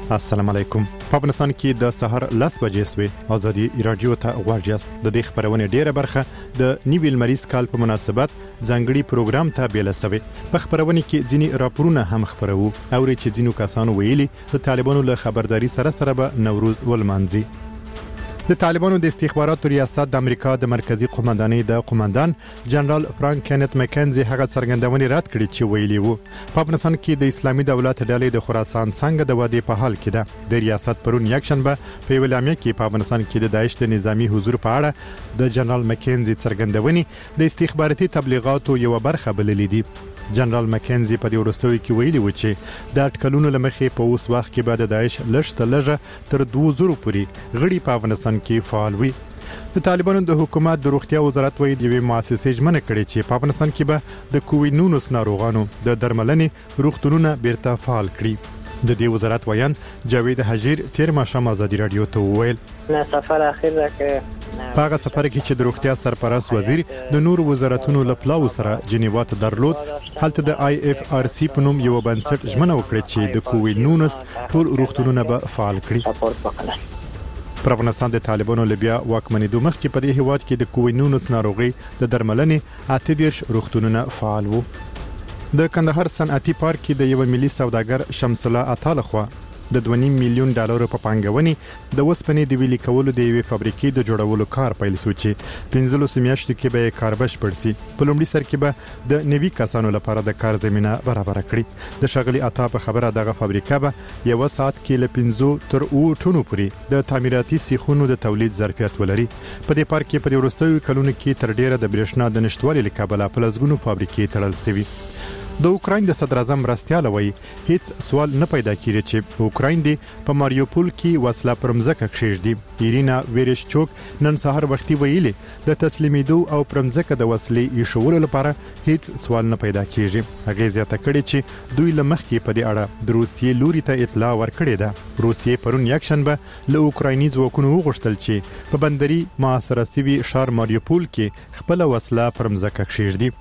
السلام علیکم. په افغانستان کې د سحر 10 بجې سوي ازادي رادیو ته غواړئ د دې خبرونه ډیره برخه د نیویل مریض کال په مناسبت ځانګړي پروګرام ته بیل سوي. په خبرونه کې ځینی راپورونه هم خبرو او چې ځینو کسانو ویلي د طالبانو له خبرداري سره به نوروز ولمانځي. د طالبانو د استخباراتو ریاست د امریکا د مرکزی قومندانۍ د قومندان جنرال فرانک کینت مکنزي هغه څرګندونې رد کړې چې ویلي وو په افغانستان کې د اسلامي دولت ډلې د خراسان څنګه د ودې په حال کې ده. د ریاست پرون یکشنبه په ویلامیا کې په افغانستان کې د داعش د نظامی حضور په اړه د جنرال مکنزي څرګندونې د استخباراتي تبلیغاتو یو برخه بللې دي. جنرال مکنزي په دې ورستوي کې ویلي و چې د اټکلونو لمخې په اوس وخت کې بعد د داعش لږه تر 2000 پورې غړي په افغانستان کې فعال وي. د طالبانو د حکومت د روغتیا وزارت وایي د مؤسسې ژمنه کړې چې په افغانستان کې به د کووډ-19 ناروغانو د درملنې روغتونونه بیرته فعال کړي. د دې وزارت وایي جاوید حجیر تیر ماښام ازادي رادیو ته وویل نه سفر اخیر ده که هغه سفر کې چې د روغتیا سرپرست وزیر د نور وزارتونو له پلاو سره جنیوا ته درلود هلته د آی اف آر سی په نوم یو بنسټ ژمنه وکړه چې د کووډ-19 ټول روغتونونه به فعال کړي. پر افغانستان د طالبانو لبیا واکمنېدو مخکې په دې هیواد کې د کووډ-19 ناروغي د درملنې 38 روغتونونه فعال وو. د کندهار صنعتي پارک کې د یو ملي سوداګر شمس الله عطا لخوا د 2.5 میلیون ډالر په پانګونې د وسپنې د ویلي کولو د یوې فابریکې د جوړولو کار پیل شو چې 15 میاشتې کې به کار بشپړ شي. په لومړي سر کې به د نوي کسانو لپاره د کار زمينه برابر کړي. د شغلي عطا په خبره دغه فابریکه به یو ساعت کې له 15 تر 8 ټنو پورې د تعمیراتي سیخونو د تولید ظرفیت ولري. په دې پارک کې په وروستیو کلونو کې تر ډیره د برېښنا د نشټوالي لکابله په لزګونو فابریکې تړل شوی. د اوکراین د صدر اعظم مرستیاله وایي هیڅ سوال نه پیدا کیږي چې اوکراین دی په ماریوپول کې وسله پرمزکه کښېږدي. ایرینا ویریشچوک نن سهار وختي ویلي د تسلیمیدو او پرمزکه د وسلې ایښولو لپاره هیڅ سوال نه پیدا کیږي. هغه زیاته کړي چې دوی لمخکې په دې اړه د روسیې لوري ته اطلاع ورکړې ده. روسیې پرون یکشنبه له اوکرایني ځواکونو وغوښتل چې په بندري محاصره شوي ښار ماریوپول کې خپل وسله پرمزکه کښېږدي.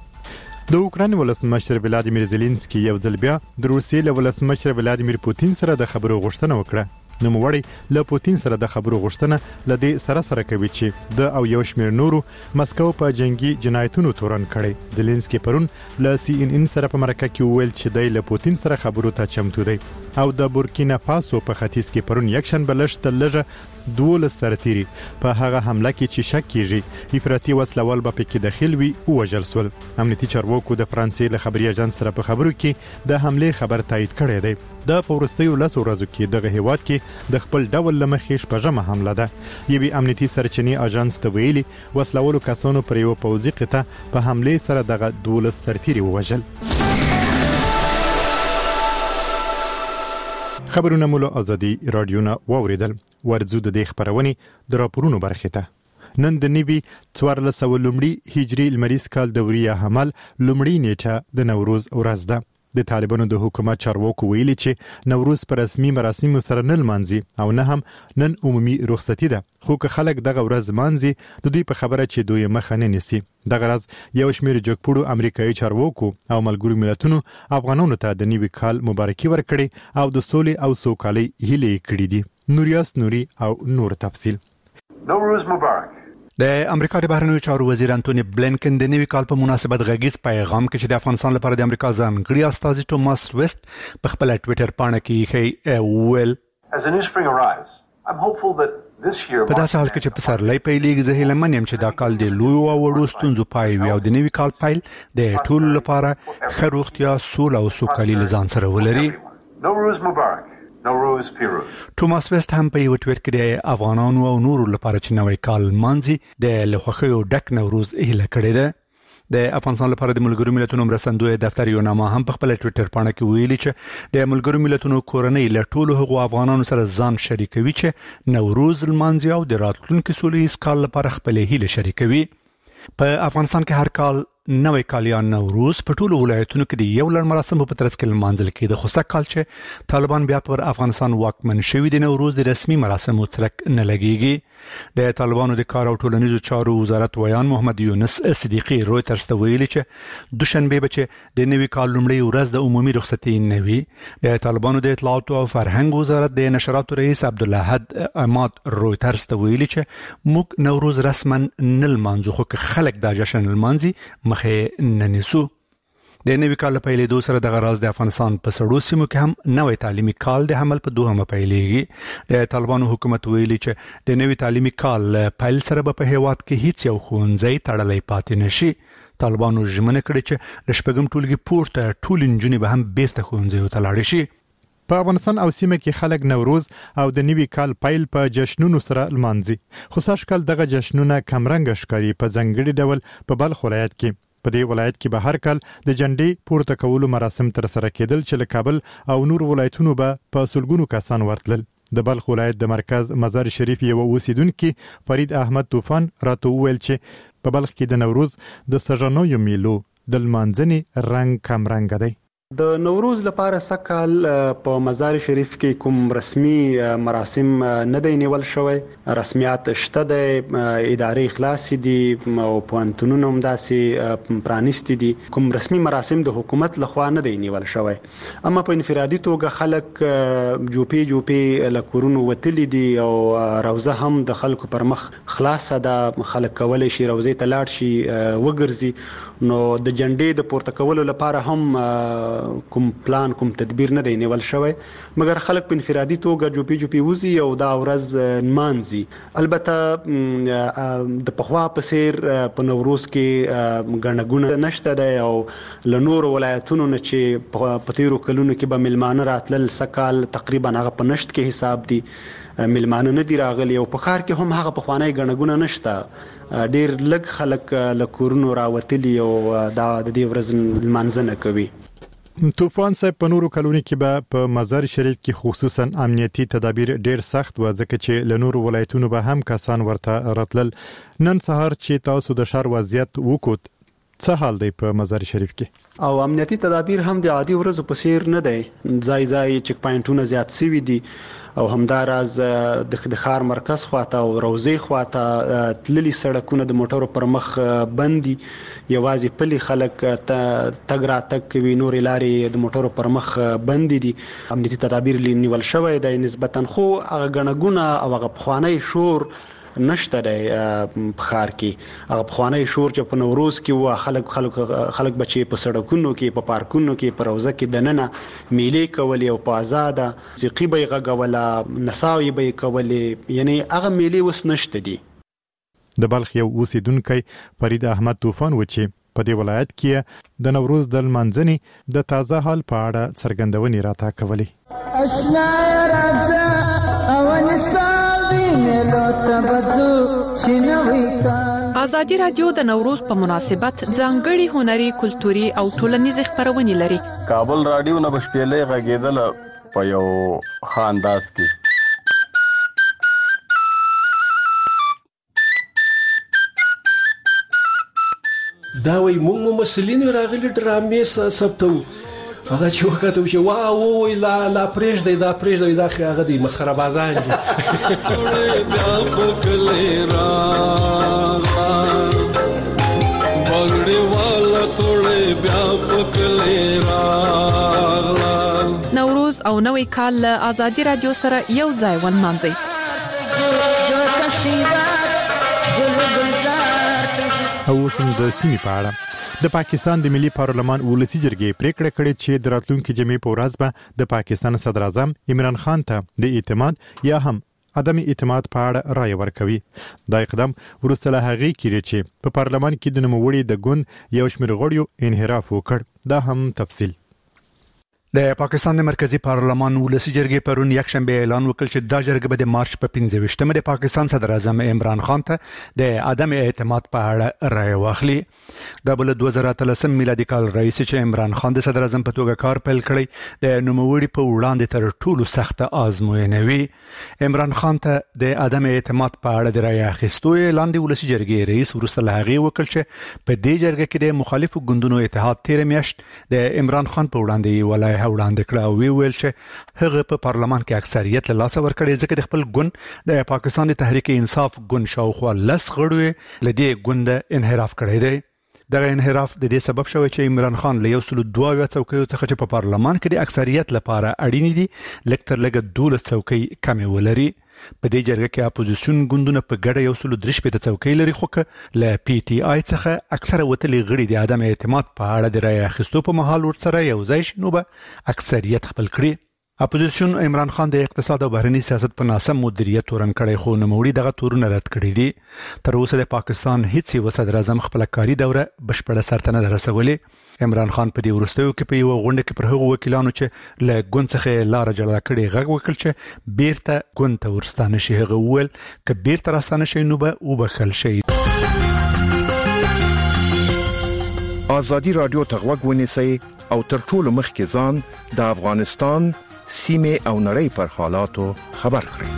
د اوکراین ولسمشر ولادیمیر زيلنسکي یو ځل بیا د روسیې له ولسمشر ولادیمیر پوتین سره د خبرو غوښتنه وکړه. نوموړی له پوتین سره د خبرو غوښتنه لدې سره کوي چې د او یو شمېر نورو مسکو په جنگي جنایتونو تورن کړي. زيلنسکي پرون له سی ان ان سره په مرکه کې وویل چې د له پوتین سره خبرو ته چمتو دی. او د بورکینا فاسو په ختیځ کې پرون یکشنبه لږه 12 سرتيري په هغه حمله کې چې شک کیږي افراطي وسلوال به پکې داخل وي او وژل شول. امنیتي چارواکو د فرانسې له خبري اژانس سره په خبرو کې د حمله خبر تایید کړی دی. د پورستیو لاسو ورځو کې دغه هیواد کې د خپل ډول لمخې شپږمه حمله ده. یوې امنیتي سرچینې اژانس ته ویلي وسلوالو کسانو پر یو پوځي قطعه په حمله سره دغه 12 سرتيري وژل. خبرونه مولا ازادي رادیو نه واوریدل. ورزو د دې خبرونه د راپورونو برخه ته نن د نیوي 1400 لومړي هجري لمریز کال دوري حمل لومړی نیټه د نوروز ورځ ده. د طالبانو د حکومت چارواکو ویلي چې نوروز پر رسمي مراسم سره نه لمانځي او نه هم نن عمومي رخصتي ده. خو که خلک دغه ورځ مانځي د دوی په خبره چې دوی مخه نه نیسي. دغه ورځ یو شمېر جګپوړو امریکایي چارواکو او ملګرو ملتونو افغانانو ته د نیوي کال مبارکي ورکړي او د سولې او سوکالۍ هیلې کړې دي. نوریاس نوري او نور تفصیل. نوروز مبارک. د امریکا د بهرنیو چارو وزیر انټونی بلینکن د نوي کال په مناسبت غږیز پیغام کې چې د افغانستان لپاره د امریکا ځانګړي استازي ټوماس ویسټ په خپل ټوئیټر باندې کې ویل په داسې حال کې چې په سرلۍ پیلېږي زه هیله منم چې دا کال د لوی او وړو ستونزو پای وي او د نوي کال پیل د ټولو لپاره ښه روغتیا سوله او سوکالي لزان سره ولري. نوروز مبارک. ټوماس ویسټ هم په یو ټویټ کې د افغانانو او نورو لپاره چې نوی کال مانځي د لخوخیو ډک نوروز هیله کړې ده. د افغانستان لپاره د ملګرو ملتونو مرستندوی دفتر یو نامه هم په خپل ټویټر باندې کې ویلي چې د ملګرو ملتونو کورنۍ له ټولو هغو افغانانو سره ځان شریکوي چې نوروز لمانځي او د راتلونکي سولهییز کال لپاره خپل هیله شریکوي. په افغانستان کې هر کال نوې کال یا نوروز په ټولو ولایتونو کې د یو لړ مراسمو په ترڅ کې لمانځل کېده، خو سږ کال چې طالبان بیا پر افغانستان واکمن شوي د نوروز د رسمي مراسمو ترک نه لګیږي. د طالبانو د کار او ټولنیزو چارو وزارت ویان محمد یونس صدیقی رویترز ته ویلي چې دوشنبه به چې د نوي کال لومړۍ ورځ د عمومي رخصتي نه وي. د طالبانو د اطلاعات او فرهنګ وزارت د نشراتو رئیس عبدالحد اماد رویترز ته ویلي چې موږ نوروز رسما نه لمانځو، خو که خلک دا جشن لمانځي مخې نه نیسو. د نوي کال په پیلېدو سره د غراز د افغانستان په سړو سیمو کې هم نوې تعلیمي کال د حمل په دوهمه پیلېږي. د طالبانو حکومت ویلي چې د نوي تعلیمي کال پیل سره به په هیواد کې هیڅ یو ښوونځی تړلی پاتې نشي. طالبانو ژمنه کړې چې له شپږم ټولګي پورته ټول نجونې به هم بیرته ښوونځیو ته لاړې شي. په افغانستان او سیمه کې خلک نوروز او د نوي کال پیل په جشنونو سره لمانځي، خو سږکال دغه جشنونه کمرنګه ښکاري په ځانګړي ډول په بلخ ولایت کې. په دې ولایت کې به هر کال د جنډې پورته کولو مراسم تر سره کېدل چې له کابل او نور ولایتونو به په سلګونو کسان ورتلل. د بلخ ولایت د مرکز مزار شریف یو اوسیدونکو فرید احمد طوفان راته وویل چې په بلخ کې د نوروز د سژنویو میلو د لمانځنې رنګ کمرنګ دی. د نوروز لپاره سکهال په مزار شریف کې کوم رسمي مراسم نه دی نیول شوی. رسمیات شته د ادارې خلاص دي او پوهنتونونه هم داسې پرانیستي دي. کوم رسمي مراسم د حکومت لخوا نه دی نیول شوی، اما په انفرادي توګه خلک جوپې لکورونو وتلی دي او روزه هم د خلکو پر مخ خلاصه ده. خلک کولای شي روزه ته لاړ شي وګرځي. نو د جنډې د پورته کولو لپاره هم کوم پلان کوم تدبیر نه دی نیول شوی، مګر خلک په انفرادي توګه جوپې وزي او دا ورځ نمانځي. البته د پخوا په څیر په نوروز کې ګڼګونه نشته دی او له نورو ولایتونو نه چې په تیرو کلونو کې به ملمانه راتلل، سکهال تقریبا هغه په نشت کې حساب دي، ملمانه نه دي راغلي او په ښار کې هم هغه پخوانی ګڼګونه نشته. ډیر لږ خلک له کورونو راوتلي او دا د دې ورځ لمانځنه کوي. طوفان صاحب په نورو کلونو کې به په مزار شریف کې خصوصا امنیتي تدابیر ډیر سخت و، ځکه چې له نورو ولایتونو به هم کسان ورته راتلل. نن سهار چې تاسو د شهر وضعیت وکوت، څه حال دی په مزار شریف کې؟ او امنیتي تدابیر هم د عادي ورځو په څیر نه دی. ځای چک پاینټونه زیات شوي دي او همداراز د ښار مرکز خواته او روزي خواته تللي سړکونه د موټرو پر مخ بند دي. یوازې پلي خلک تګ راتګ کوي، نورې لارې د موټرو پر مخ بند دي. امنیتي تدابیر نیول شوی دی نسبتا، خو هغه ګڼګونه او هغه پخوانی شور نشته دی په ښار کې. هغه پخوانی شور چې په نوروز کې و، خلک بچي په سړکونو کې، په پارکونو کې، په روزه کې دننه میلې کولې او په آزاده موسیقي به یې غږوله، نڅاوې به یې کولې، یعنی هغه میلې اوس نشته دي. د بلخ یو اوسیدونکی فرید احمد طوفان و چې په دې ولایت کې د نوروز د لمانځنې د تازه حال په اړه څرګندونې راته کولې. ازادي رادیو د نوروز په مناسبت ځانګړي هنري، کلتوري او ټولنیز خبرونه لري. کابل رادیو نه بشپېلې غږیدل په یو خانداس کې. دا وای موږ مسلین راغلي ډرامې ثبتو، هغه چې وکړو چې واو لا پرېږدي دا هغه دی مسخره بازان دي. بیا پکلې را بغړې والا ټوله بیا پکلې را. نوروز او نوی کال ازادي رادیو سره یو ځای ونمانځي. او سم د سیمې په اړه د پاکستان د ملي پارلمان ولسی جرګې پریکړه کړې چې د راتلونکي جمعې په ورځ به د پاکستان صدر اعظم عمران خان ته د اعتماد یا هم عدم اعتماد په اړه رائے ورکوي. دا اقدام وروسته له هغې کېږي چې په پارلمان کې د نوموړي د ګوند یو شمېر غړیو انحراف وکړ. دا هم تفصیل. د پاکستان د مرکزی پارلمان ولسی جرګې پرون یک شنبه اعلان وکړ چې دا جرګه به د مارچ په 15مه د پاکستان صدر اعظم عمران خان ته د عدم اعتماد په اړه رائے واخلي. د بل 2013 میلادي کال رئیس چې عمران خان د صدر اعظم په توګه کار پیل کړی د نوموړي په وړاندې تر ټولو سخته آزموینه وی. عمران خان ته د عدم اعتماد په اړه د رائے اخیستو اعلان د ولسی جرګې رئیس ورسره هغه وکړ چې په دې جرګه کې د مخالفو ګوندونو اتحاد تیر میاشت د عمران خان په وړاندې ولای وړاندې کړه او ویل چې هغه په پارلمان کې اکثریت له لاسه ورکړي ځکه د خپل ګوند د پاکستان د تحریک انصاف ګوند شاوخوا لس غړو لدی ګوند انحراف کړی دی. دغه انحراف د دې سبب شوی چې عمران خان له 102 څوکیو څخه چې په پارلمان کې د اکثریت لپاره اړین دي لکتر لګ 12 څوکۍ کمې ولري. په دې جرګه کې اپوزیشن ګوندونه په ګډه 103 څوکۍ لري خو له پی ټی آی څخه اکثره وتلي غړي د عدم اعتماد په اړه د رائے اخیستو په مهال ورسره یو ځای شنو به اکثریت خپل کړي. اپوزیشن عمران خان د اقتصاد او بهرنی سیاست په ناسم مدیریت تورن کړي خو نوموړي دغه تورونه رد کړي دي. تر اوسه د پاکستان هیڅ یو صدر اعظم خپل کاري دوره بشپړه سرته نه رسولې. عمران خان په دې وروستیو کې په یو غونډه کې پر هغو وکیلانو چې له ګوند څخه لار جلا کړي غږ وکړ چې بیرته ګوند ته ورستانه شي. هغه وویل چې بیرته راستانه شي نو به وبخل شي. آزادی رادیو ته غوږ ونیسئ او تر ټولو مخکې ځان د افغانستان سیمه او نړۍ پر حالاتو خبر کړئ.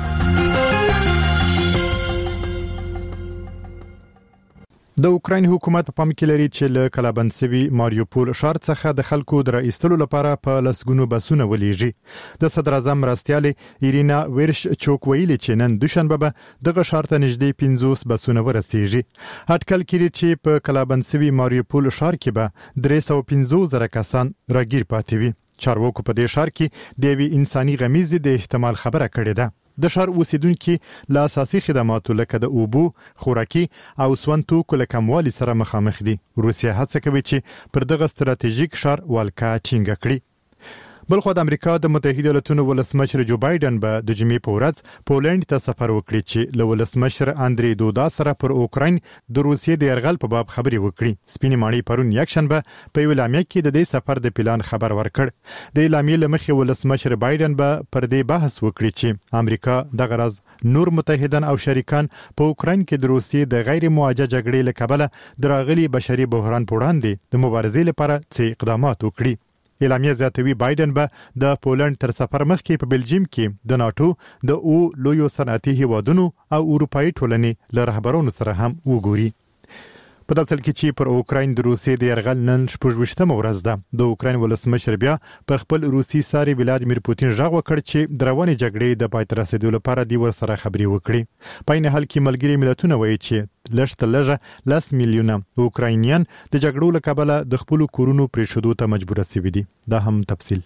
د اوکراین حکومت په پام کې لري چې له کلابندسوي ماریوپول ښار څخه د خلکو د راایستلو لپاره په لسګونو بسونه ولېږي. د صدر اعظم مرستیالې ایرینا ویرش چوک ویلي چې نن دوشنبه به دغه ښار ته نږدې 50 بسونه ورسیږي. اټکل کړي چې په کلابندسوي ماریوپول ښار کې به 350,000 کسان راګیر پاتې وي. چارواکو په دې ښار کې د یوې انساني غمیزې د احتمال خبره کړې ده. د ښار اوسیدونکو له اساسي خدماتو لکه د اوبو، خوراکي او سون توکو له کموالي سره مخامخ دي. روسیه هڅه کوي چې پر دغه ستراتیژیک ښار والکا ټینګه کړي. بلخو د امریکا د متحده ایالاتونو ولسمشر جو بایدن به د جمعې په ورځ پولند ته سفر وکړي چې له ولسمشر اندری دودا سره پر اوکراین د روسیې د یرغل په باب خبرې وکړي. سپینې ماڼۍ پرون یک شنبه په یو اعلامیه کې د دې سفر د پلان خبر ورکړ. د اعلامیې له مخې ولسمشر بایدن به پر دې بحث وکړي چې امریکا د غرض نور متحدان او شریکان په اوکراین کې د روسیې د غیر معاجه جګړې له کبله د راغلي بشري بحران په وړاندې د مبارزې لپاره څه اقدامات وکړي. اعلامیه زیاتوي بایدن به د پولند تر سفر مخکې په بلجیم کې د ناتو د لویو صنعتي هیوادونو او اروپאי ټولنې له رهبرانو سره هم وګوري. په داسې حال کې چې پر اوکراین د روسیې د یرغل نن 28مه ورځ ده. د اوکراین ولسمشر بیا پر خپل روسي ساري ولادیمیر پوتین غږ وکړ چې د روانې جګړې د پای ته رسیدو لپاره د ورسره خبرې وکړي. په عین حال کې ملګري ملتونه وایي چې لږ 10 میلیونه اوکراینیان د جګړو له کبله د خپل کورونو پریښودو ته مجبور شوي دي. دا هم تفصیل.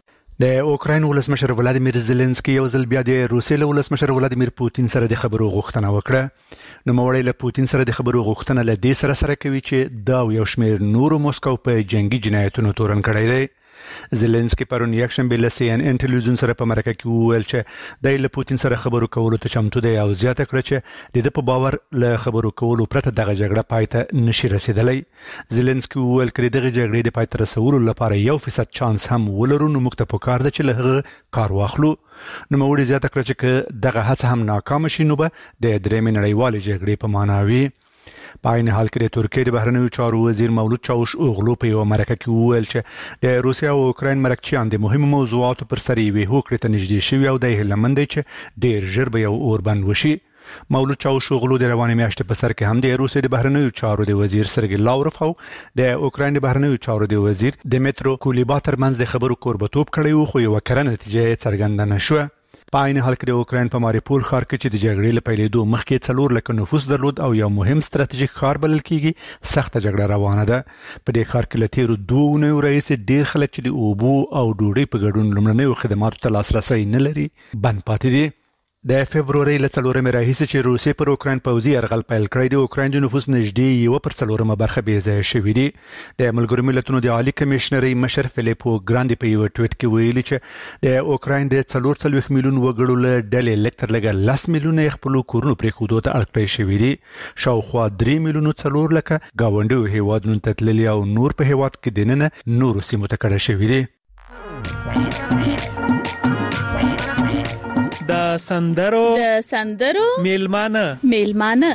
د اوکراین ولسمشر ولادیمیر زيلنسکي یو ځل بیا د روسیې له ولسمشر ولادیمیر پوتین سره د خبرو غوښتنه وکړه. نو موړی له پوتین سره د خبرو غوښتنه له دې سره کوي چې دا یو شمېر نورو موسکو په جنگي جنایتونو تورن کړی دی. زيلنسکي پرون یک شنبه له سی ان ان ټلویزیون سره په مرکه کې وویل چې د له پوتین سره خبرو کولو ته چمتو دی او زیاته کړ چې د په باور له خبرو کولو پرته دغه جګړه پای ته نشي رسیدلی. زيلنسکي وویل چې دغه جګړې د پای ته رسولو لپاره 1% چانس هم ولرو نو موږ ته پکار ده چې له کار واخلو. نو موږ زیاته کړ چې دغه هڅه هم ناکام شي نو به د درېمې نړیوالې جګړې په معنا وي. په عین حال کې د ترکیې د بهرنیو چارو وزیر مولود چاوش اوغلو په یو مرکه کې وویل چې د روسیا او اوکراین مرکچیان د مهمو موضوعاتو پر سر یې هوکړې ته نږدې شوي او د هیلمند چې ډیر ژر به یو اوربند وشي. مولود چاوش اوغلو د روانې میاشتې په سر کې هم د روسیې د بهرنیو چارو د وزیر سرګی لاوروف او د اوکراین د بهرنیو چارو د وزیر دمیترو کولیبا ترمنځ د خبرو کوربتوب کړی و خو یو کړه نتیجه څرګنده نشوه. په عین حال کې د اوکراین په ماریپول ښار کې چې د جګړې له پیلېدو مخکې 4 لک نفوس درلود او یو مهم ستراتیژیک ښار بلل کیږي سخته جګړه روانه ده. په دې ښار کې له تیرو 2 اونیو راهیسې ډیر خلک چې د اوبو او ډوډۍ په ګډون لومړنیو خدماتو ته لاسرسي نه لري بند پاتې دي. د فبرवरी له 4 راهیسې چې روسیې پر اوکراین پوځي یرغل پیل کړی د اوکراین د نفوس نږدې 1/4 برخه بې ځای شوې دي. د ملګرو ملتونو د عالی کمشنري مشر فلیپو ګراندي په یو ټویټ کې ویلي چې د اوکراین د 4 میلیون وګړو له ډلې لکتر لګ 10 میلیونه خپل کورونو پرې خودو ته اړ کړی شوې دي. شاوخوا 3 میلیونه 4 لک گاونډیو هیوادونو ته تللي او نور په هیواد کې دننه نور سیمو ته کډه شوې دي. د سندرو میلمانه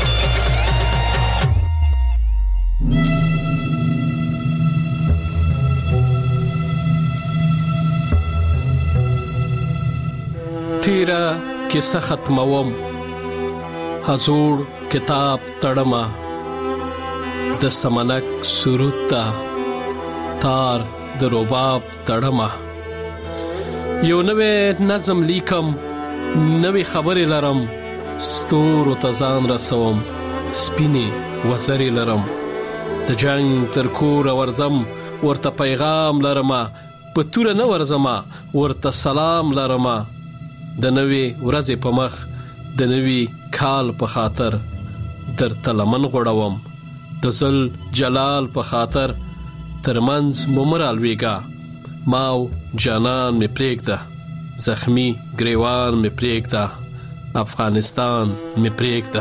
تیرا کیسه ختموم حضور کتاب تړما د سمنک سرود تا تار د رباب تړما یو نوې نظم لیکم نوې خبرې لرم ستورو ته ځان رسوم سپینې وزرې لرم د جنگ تر کور ورزم ورته پیغام لرم په تور نه ورزم ورته سلام لرم د نوې ورځې په مخ د نوې کال په خاطر درته لمن غوړوم د زل جلال په خاطر ترمنځ ممرال ویګا ماو جانان می پریږده زخمی گریوان می پریږده افغانستان می پریږده.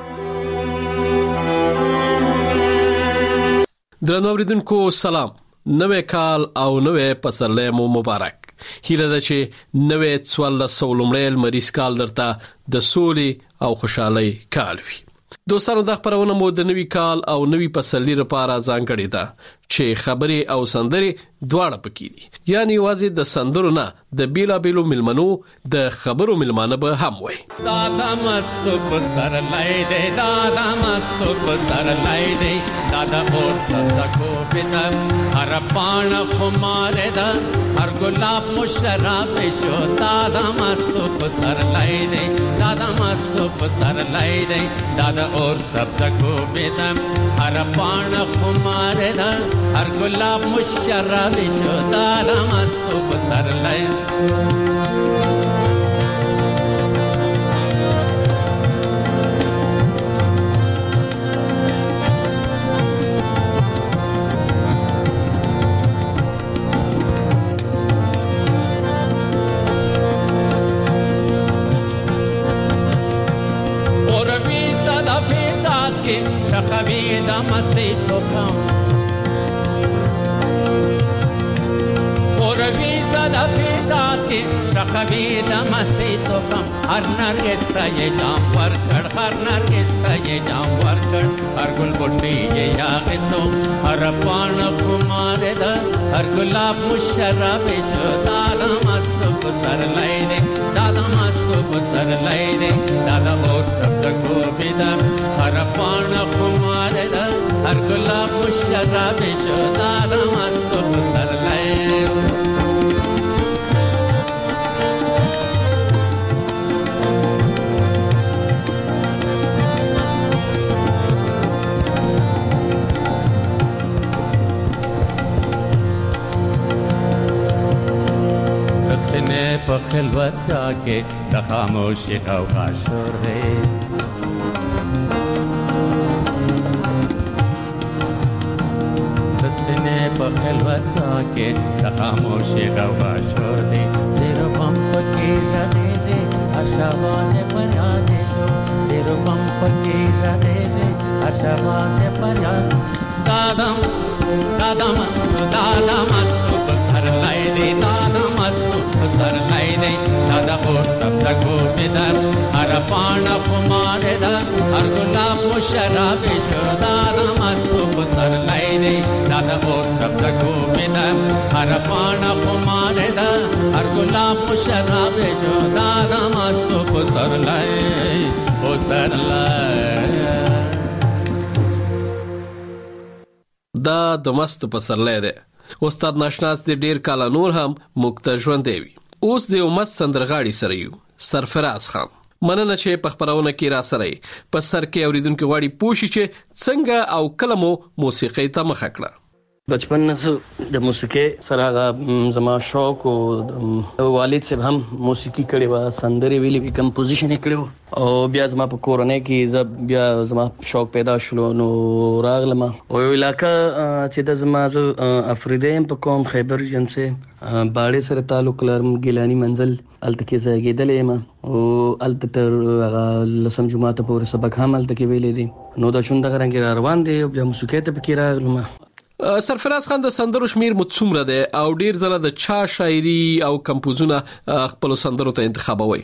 درنو اوریدونکو سلام، نوې کال او نوې پسرلی مو مبارک. هیله ده چې نوې 1400 مریض کال درته د سولې او خوشحالۍ کال وي. دوستانو د خبرونه مو د نوې کال او نوې پسرلی لپاره ځانګړې ده چې خبرې او سندرې دواړه پکې دي. یعنی واځي د سندرو نه د بیلابیلو ملمنو د خبرو ملمانه به هم وي. دادا مستو پر لای دې دادا مستو پر لای دې دادا اور سزا بدم هر پان خمار ده هر گلاب مشراب شو دادا مستو پر لای دې دادا مستو پر لای دې دادا اور سبزا کو بدم هر پان خمار ده هر گلاب مشراب شو دادا مستو پر لای شخوی دمستی تو کم خوروی زدفی داز کی شخوی دمستی تو کم هر نرگستا یہ جام ورکڑ هر نرگستا یہ جام ورکڑ هر گل بوٹی یہ یاغسو هر پان خمار دا هر گلاب مشرب شو دادا مستو پسر لائی دے دادا مستو پسر لائی دے دادا اور سب تکو بیدم هر پان خمار دا هر گلاب مشرب شو دادا مستو پسر لائی په خلوت دا کې د خاموشي غوغا شور دی سینې په خلوت دا کې د خاموشي غوغا شور دی زیرو بم پکې را دی هر شواز فریاد شو زیرو بم پکې را دی هر شواز فریاد دادا دادا دادا مستو پر لای دی دادا مستو سر لای دی دادا اور سب تکو بدر هر پان خمار دا هر گلاب مشرب شو دادا مستو سر لای دی دادا اور سب تکو بدر هر پان خمار دا هر گلاب مشرب شو دادا مستو سر لای او سر لای دا د مست پسرلی دی. استاد ناشناس د ډیر کال نور هم مکته ژوند دی. اوس د امت سندرغاړي سره یو سرفراز خان. مننه چې په خبرونه کې را سره په سر کې اوریدونکو غواړي پوښي چې څنګه او کلمو موسیقي ته مخ کړه. بچپن نه د موسیقي سره زما شوق او والد صاحب هم موسیقي کړي و سندري ویلي وی کمپوزیشن کړي او بیا زما په کورونه کې بیا زما شوق پیدا شول نو راغلم او علاقہ چې د زما افریدیم په قوم خیبر جنسه باړې سره تعلق لرم ګیلانی منزل الته کې زګیدلې ما او الته تر لسم جمعه پورې سبق هم الته کې ویلې دي نو دا شوند غرانګ روان دي بیا موسیقي ته پکې راغلم. سرفراز خان د سندرو شمیر متصومره ده او ډیر زله د چا شاعري او کمپوزونه خپل سندرو ته انتخابوي؟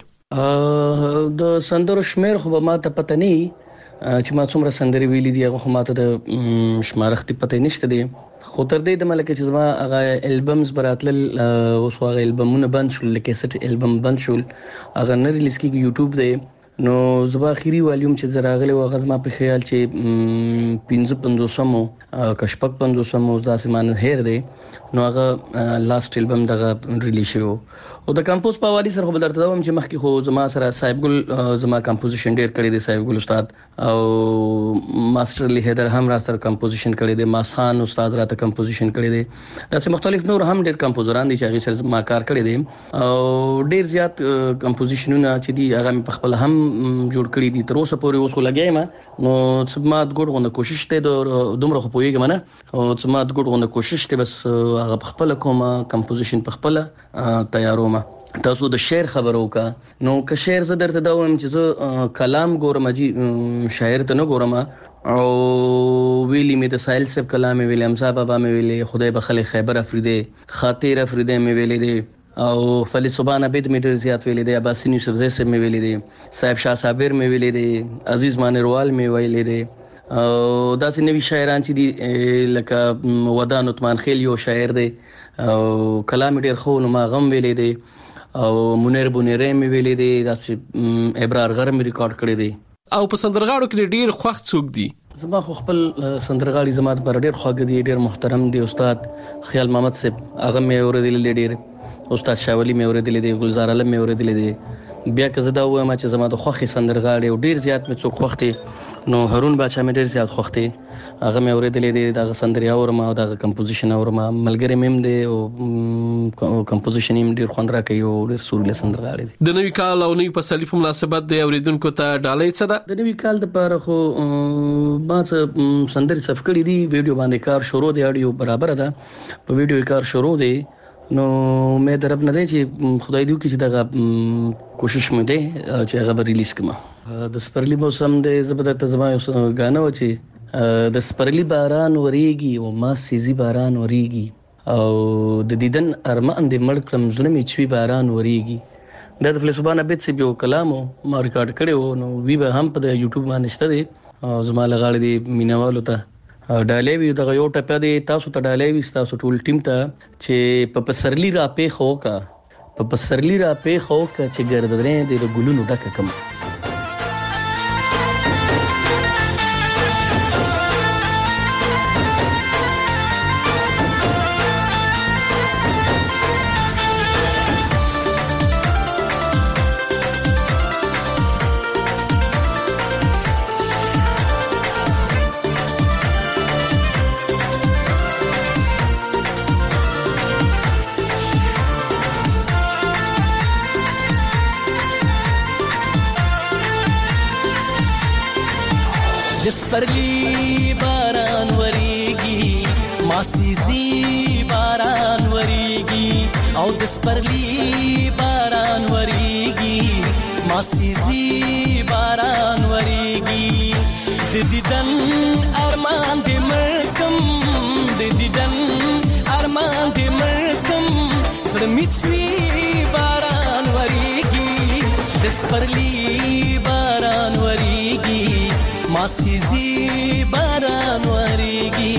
د سندرو شمیر خو ما ته پته نه چې ما څومره سندري ویلي دي هغه ما ته د شمارختي پته نشته دي. خو تر دې د ملکه چې زما هغه البمز براتل اوس هغه البمونه بند شول، لکه سټ البم بند شول، هغه نه ریلیز کیږي یوټیوب دی. نو زما اخیری والیوم چې زراغله و غزما په خیال چې 55 کشپک 55 دا سیمانه هیر دی. نو هغه لاست البم دغه ریلیز شو او د کمپوز په والی سره خو بدرته وم چې مخکې خو زما سره صاحب ګل زما کمپوزیشن ډیر کړی دی، صاحب ګل استاد او ماستر لی هیدر هم را سره کمپوزیشن کړی دی، ماس خان استاد راته کمپوزیشن کړی دی. داسې مختلف نور هم ډیر کمپوزران دي چې هغه سره ما کار کړی دی او ډیر زیات کمپوزیشنونه چې دي هغه په خپل هم جوړ کړی دي. تر اوسه پورې اوس لګایم نو سمات ګډ غو کوشش ته دومره خو پويګم نه او سمات ګډ غو کوشش ته بس هغه خپل کومه کمپوزیشن په خپل تیاروم. تاسو د شعر خبرو کا نو که شعر زه درته دا وایم چې زه کلام ګورم جی شاعر ته نه ګورم او ویلی می د سایل صاحب کلام ویلی امزا بابا می ویلی خدای بخله خیبر افریدی خاطر افریدی می ویلی دی او فلی سبحان عبد میټر زیات ویلی دی، عباسین یوسف زئی صاحب می ویلی دی، صاحب شاه صابر می ویلی دی، عزیز مانروال می ویلی دی او داسې نوی شاعران چې دي لکه ودان عثمان خیل یو شاعر دی او کلام ډیر خو نو ما غم ویلی دی او منیر بونیره می ویلی دی، داسې ابرار غر می ریکارډ کړی دی. او په سندرغاړو کې ډیر خوښ څوک دي؟ زما خو خپل سندرغاړي زما پر ډیر خوږ دي، ډیر محترم دي. استاد خیال محمد صاحب هغه می اوریدل ډیر، استاد شاولی می اوریدل دي، گلزار علم می اوریدل دي. بیا که زه دا وایم چې زما د خوښي سندرغاړي او ډیر زیات می څوک خوښ دي نو هارون بادشاہ می ډیر زیات خوښ دي، هغه می اوریدل دي، دا سندري اورم او دا کمپوزیشن اورم، ملګری مم دي او کمپوزیشن یې ډیر خوند راکوي او ډیر سورله سندرغاړي دي. د نوی کال او نوی فصل په مناسبت د اوریدونکو ته ډالۍ څه ده؟ د نوی کال لپاره خو ما څه سندري صف کړی دي، ویډیو باندې کار شروع دی، اډیو برابر ده، په ویډیو کار شروع دی. نو مې درب نه دی چې خدای دې وکړي چې دغه کوشش مې دی چې هغه به ریلیز کړم. د سپرلی موسم دی زبردست زما یو غانا و چې د سپرلی باران وریږي او ما سيزي باران وریږي او د دیدن ارمان دې مړ کړم زړه مې چوي باران وریږي. دا د فلسفانه بیت سی یو کلام ما ریکارډ کړو نو وی به هم په یوټیوب باندې شته دی او زما لغاړي دی مینوالو ته ډالې وی دغه یو ټپه دی، تاسو ته ډالې وی تاسو ټول ټیم ته چې په پسرلی را پې خو کا په پسرلی را پې خو کا چې ګردرې د ګلونو ډکه کم. دسپرلی باران وریږي ماسيزي باران وریږي او دسپرلی باران وریږي ماسيزي باران وریږي د دیدن ارمان دې مرکم د دیدن ارمان دې مرکم سره میڅوي باران وریږي دسپرلی باران وریږي ماسيزي باران وریږي.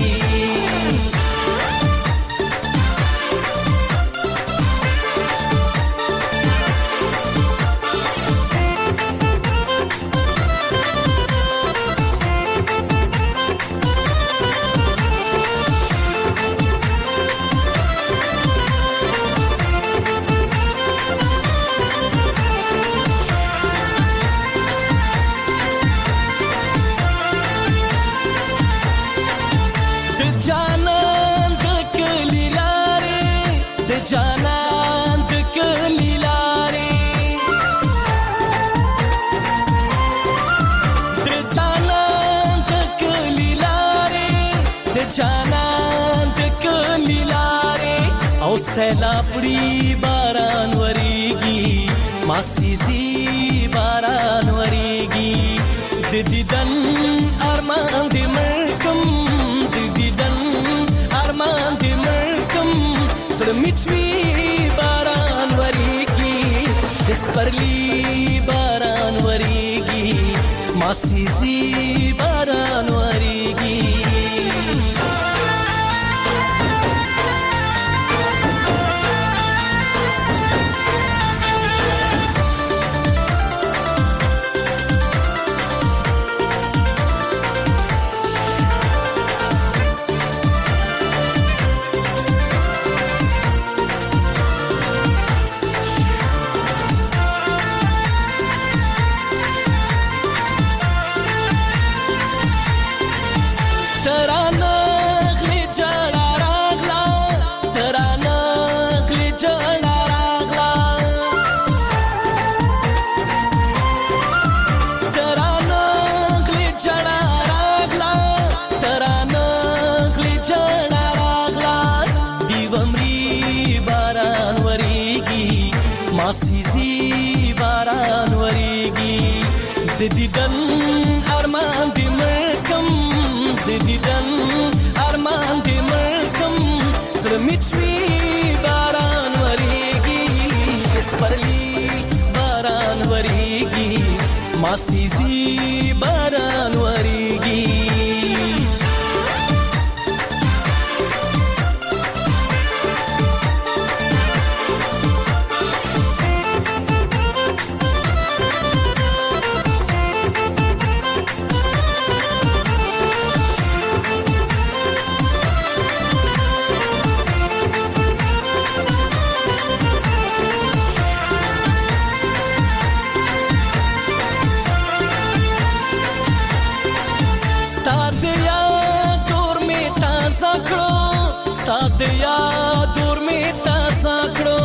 سیلابړي باران وریږي ماسيزي باران وریږي د دیدن ارمان دې مرکم د دیدن سرمیچوي باران وریږي د سپرلی باران وریږي ماسيزي باران وریږي ماسيزي باران وريږي د دیدن ارمان دې مکم د دیدن ارمان دې مکم سرمیچوي باران وريږي سپرلی باران وريږي ماسيزي باران وريږي ستاد یاد دور می تازه کړو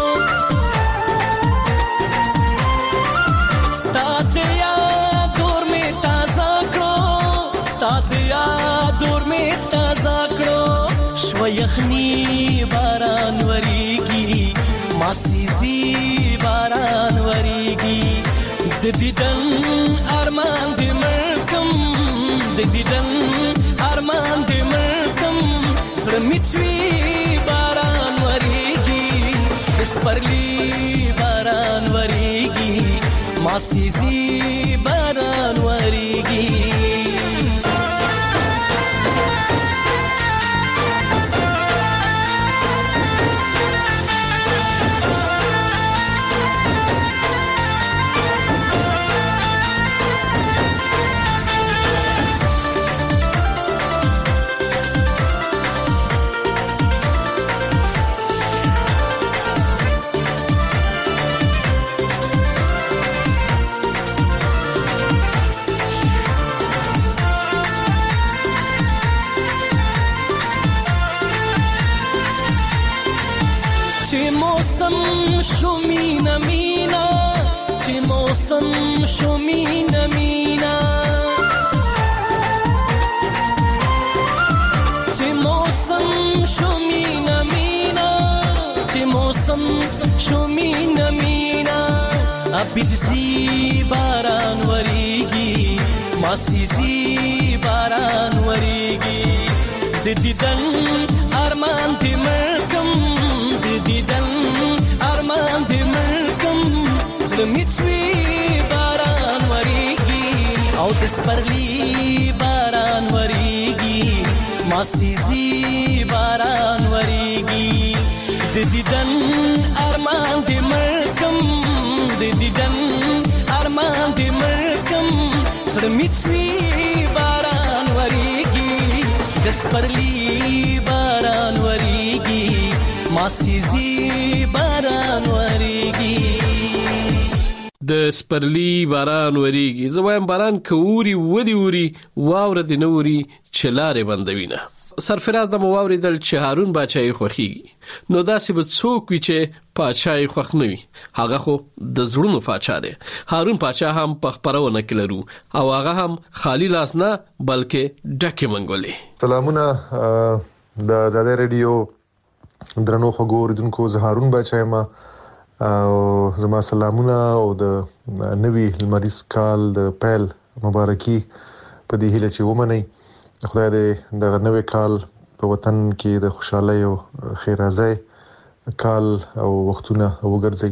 ستاد یاد دور می تازه کړو ستاد یاد دور می تازه کړو شو یخنی باران وریږي ماسيزي باران وریږي د دیدن ارمان دې مکم د دیدن ارمان دې مکم سرمیچوي باران وریږي سپرلی باران وریږي ماسيزي باران وریږي شو مینا مینا چې موسم شو مینا مینا چې موسم شو مینا مینا چې موسم شو مینا مینا ابدسي باران وریږي ماسيزي باران وریږي د دیدن ارمان دې مکم د دیدن ارمان دې مکم سرمیچوي باران وریږي او د سپرلی باران وریږي ماسيزي باران وریږي د دیدن ارمان دې مکم د دیدن ارمان دې مکم سرمیچوي باران وریږي د سپرلی باران وریږي ماسيزي باران وریږي د سپرلی باران وریږي زوایم باران کووري ودی وری واوره د نوري چلاره بندوینه سرفراز د مواوري دل چې هارون بچای خوخيږي نو داسې به څوک وي چې پاچای خوخ نه وي هغه خو د زړونو پاچا دی هارون پاچا هم په خبرونه کلرو او هغه هم خالی لاس نه بلکې ډکه منګولې سلامونه د زاده رادیو درنو خبردونکو زهارون بچای ما او زما سلامونه او د نوی لمریز کال د پیل مبارکي په دې هیله چې ومني خدای دې د نوې کال په وطن کې د خوشحالۍ او خیر ازای کال او وختونه وګرځي.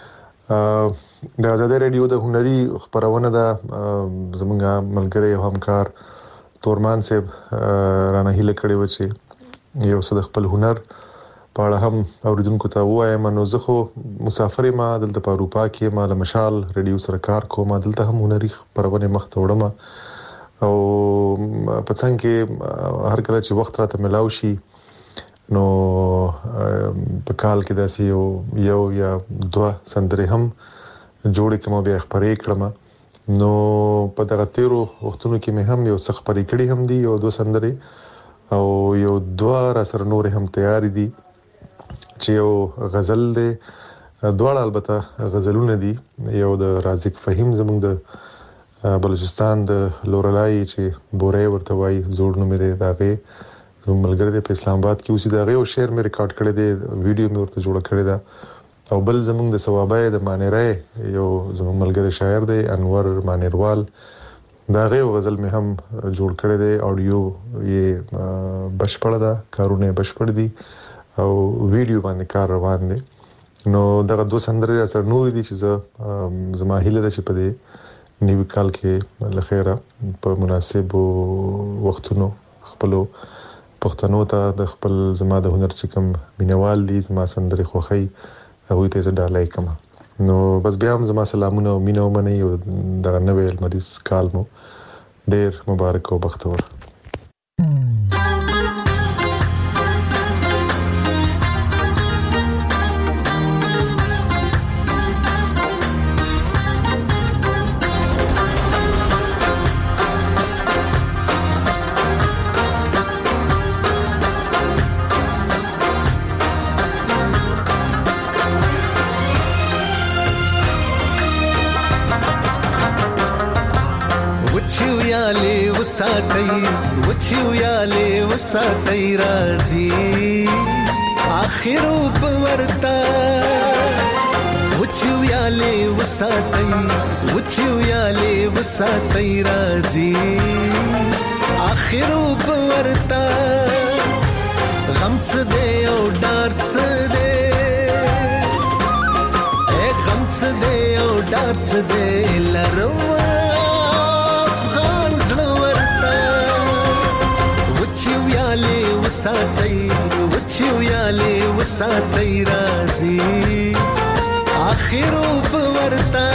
د آزادۍ رادیو د هنري خبرونه د زمونږ ملګری او همکار تورمان صاحب رانه هیله کړې و چې یو څه د خپل هنر په اړه هم اوریدونکو ته وایم. نو زه خو مسافر ما دلته په اروپا کې ما له مشال رادیو سره کار کوم، دلته هم هنري خبرونه مخ ته وړم او په څنګه کې هر کله چې وخت راته ملاوي شي نو په کال کې داسې یو یا دوه سندرې هم جوړې کوم بیا خبرې کړم. نو په دغه تیرو وختونو کې مې هم یو څه خبرې کړې هم دي، یو دوه سندرې او یو دوه را سره نور هم تیار دي چې یو غزل دی، دواړه البته غزلونه دي. یو د رازق فهیم زموږ د بلوچستان د لورلای چې بورې ورته وایي زوړ نوم دی، داغه زموږ ملګری په اسلام آباد کې اوسې داغه یو شعر مې ریکارډ کړی دی، ویډیو مې ورته جوړ کړی دا. او بل زموږ د ثوابای د مانیرای یو زموږ ملګری شاعر دی انور مانیروال، داغه یو غزل مې هم جوړ کړی دی، اډیو یې بشپړ ده، کارونه بشپړ دي او ویډیو باندې کار روان دی. نو دغه دوه سندرې سره نور دي چې زما هیله ده چې په دې نیو کال کې لخيره په مناسب وختونو خپل پښتنو ته د خپل زما د هنر چې کوم مینوال دي زما سندرې خوخی هغه ته زه ډالای کوم. نو بس بیا هم زما سلامونه او مینه ومنئ او دغه نوې المریض کال مو ډیر مبارک او بختور. وچیواله وساتای رازي اخرو پورتا وچیواله وساتای رازي اخرو پورتا غم سده او ډار سده غم سده او ډار سده لرو وچیواله وساتای رازي اخرو پورتا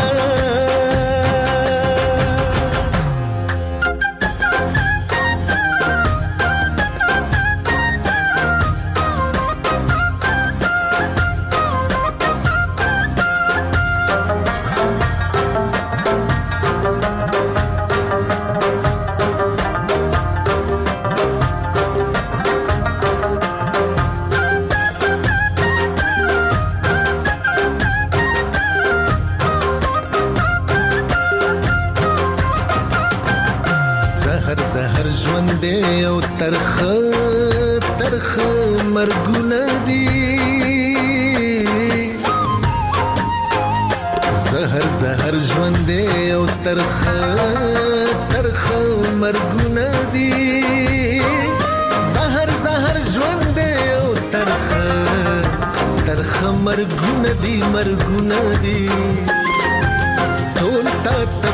ترخ مرګونه دي زهر ژوند او ترخ مرګونه دي زهر ژوند او ترخ مرګونه دي ټول تا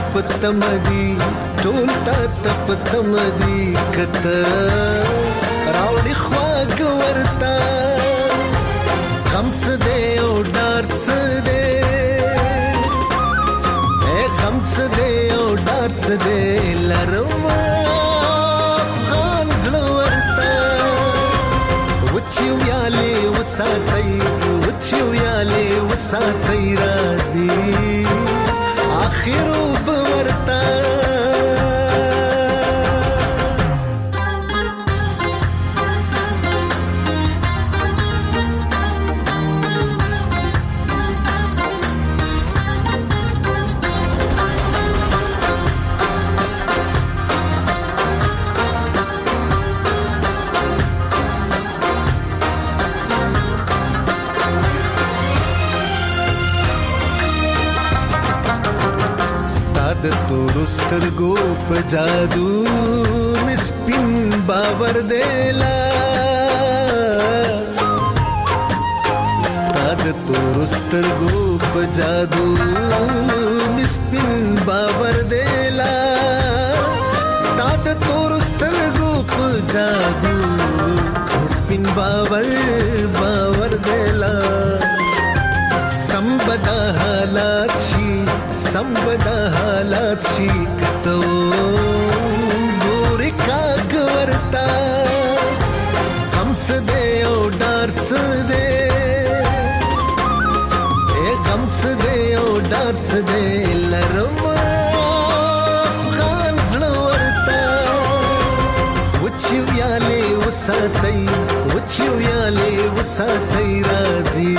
تپتمدي کته راوړي خواږ ورتا غم سده او ډار سده غم سده او ډار سده لرم افغان زړه ورتا وچیواله وساتای رازي اخرو ورتا سترګو په جادو مسپین باور دیلا سترګو په جادو مسپین باور دیلا ستاد تور سترګو په جادو مسپین باور دیلا سمبدا حالات شي کتو ګورې کاګ ورتا غم څه دی او ډار څه دی غم څه دی او ډار څه دی لرم افغان زړه ورتا وچویالې وساتئ راځي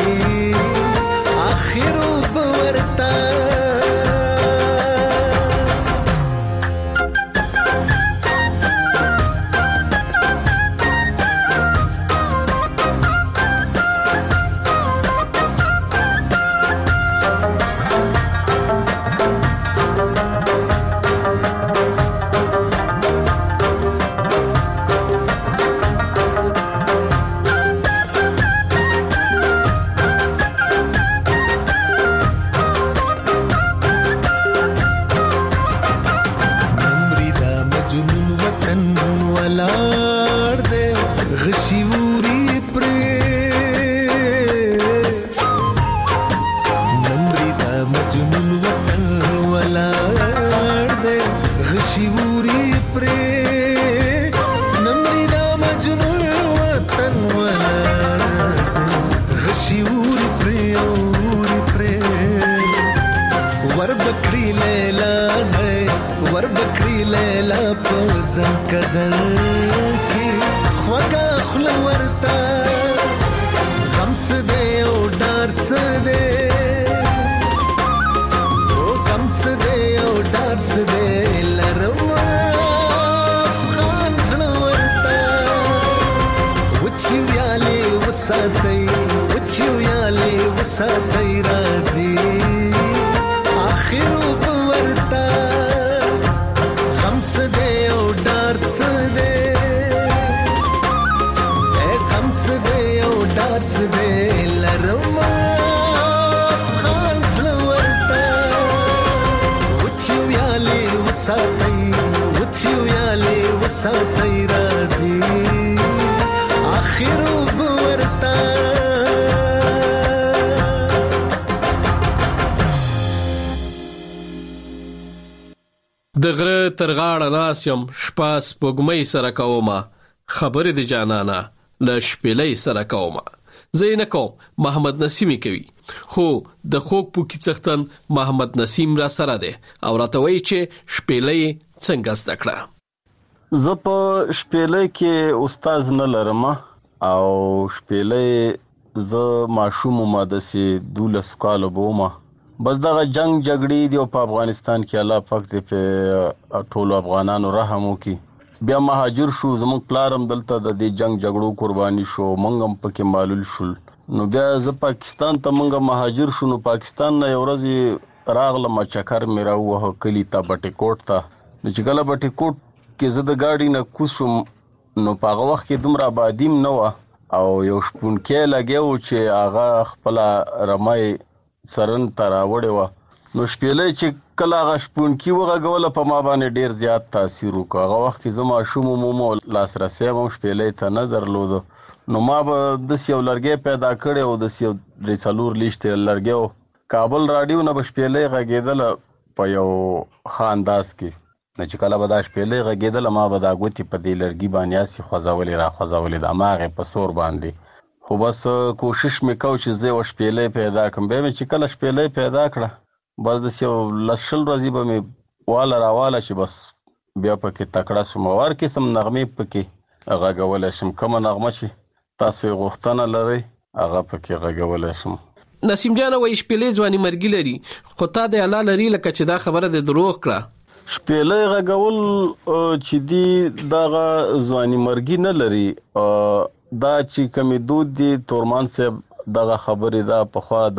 آخرو ورتا دغره ترغاړه ناسم شپاس پګمې سره کومه خبره د جانانا ل شپلې سره کومه زینکو محمد نسیمی کوي خو د خوک پوکی څختن محمد نسیم را سره ده او راتوي چې شپلې څنګه ستکړه زه په شپلې کې استاد نه لرم او شپلې زه ماشوم مدرسې 12 کال بومه بس دغه جنگ جګړې دی په افغانستان کې الله پاک دې په ټولو افغانانو رحم وکړي بیا مهاجر شو زموږ پلارم دلته د دې جنگ جګړو قرباني شو مونږ هم پکې معلول شول نو بیا زه پاکستان ته مونږ مهاجر شو نو پاکستان نه یو ورځ راغلم چکر مې راوه کلی ته بټي کوټ ته نو چې کله بټي کوټ کې زه د گاډي نه کوسم نو په هغه وخت کې دومره آبادیم نه و او یو شپون کې لګیو چې هغه خپل رمای سرن تراوړې و نو شپېلې چې کله هغه شپون کې وغږول په ما باندې ډیر زیات تاثیر وکړ هغه وخت کې زما شوم مو لاسرسي هم شپېلې ته نه درلود نو ما به د یو لرګي پیدا کړې او د یو ریڅلور لیشته لرګي کابل رادیو نه بشپېلې غږیدل په یو خانداس کې چې کله به دا شپېلې غږیدل ما به دا غوتی په دې لرګي باندې اسي خوځولې د ماغه په سور باندې خو بس کوشش میکاو چې زه شپېلې پیدا کړم به چې کله شپېلې پیدا کړه بس د یو لشل ورځې به مې واله چې بس بیا پکې تکړه شم ور کې سم نغمه پکې غږول شم کوم نغمه چې تاسو غوښتنه لرئ هغه پکې غږول شم نسیم جان وای شپېلې ځواني مرګ لري خو تا د الله لري لکه چې دا خبره د دروغ کړه شپېلې غږول چې دی دغه ځواني مرګ نه لري دا چې کمی دود دي تورمان صاحب دغه خبره دا په خوا د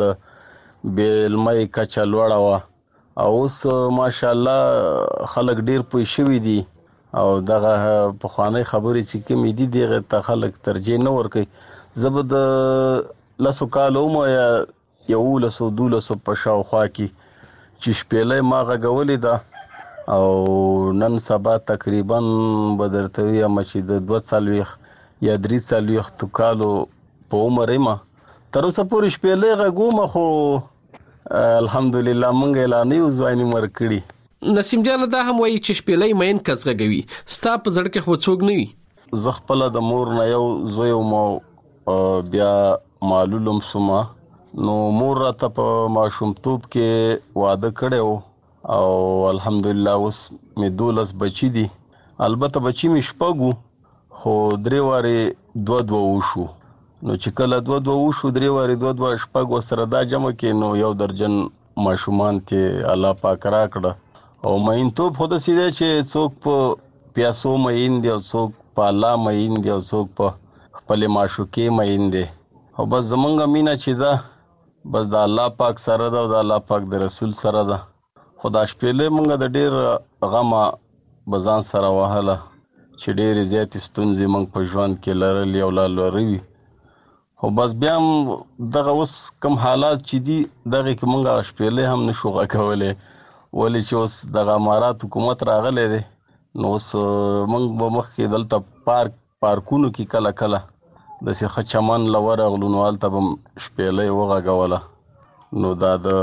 بیلمای کچا لوړه وا او اوس ماشاءالله خلک ډیر پوه شوي دي او دغه په خواني خبرې چې کمی دي دغه ته خلک ترجیح نه ورکي زبد لاسو کالو مو یا 1100 په شاوخوا کې چې شپېلې ما غږولې ده او نن سبا تقریبا به درته وایم چې د 2 یا 3 کالو په عمر ما تر اوسه پورې شپېلې غږوم خو الحمدلله مونږ اعلان یو ځواني مرکړي. نسیم جان دا هم وایي چې شپېلې مین کس غږوي ستا په زړه کې خو څوک نه وي؟ زه خپل د مور نه یو زوی مو بیا معلوم سوما نو مور راته په ماشومتوب کې واده کړو او الحمدلله اوس مې 12 بچی دي. البته بچی مې شپږو خو 3 واره 2 وشو نو چې کله 2 وشو 3 واره 2 شپږ سره دا جمع کې نو یو درجن ماشومان کې الله پاک را کړ او مین توپ خود سیده چې څوک په پیاسو مین دی او څوک په الله مین دی او څوک په خپل معشوقې مین دی او بس زمونږ مینا چې دا بس د الله پاک سره ده او د الله پاک د رسول سره ده. خدا شپېلې مونږ د ډېر غمه بزان سره وهله چې ډېرې زیاتې ستونزې مونږ په ژوند کې لرلې او لا لري خو بس بیا هم دغه اوس کم حالات چې دي دغه کې مونږ شپېلې هم نشو غږولی ولې چې اوس دغه امارات حکومت راغلی دی نو اوس مونږ به مخکې دلته پارکونو کې کله کله داسې ښه چمن له ورغلو نو هلته به شپېلې وغږوله نو دا د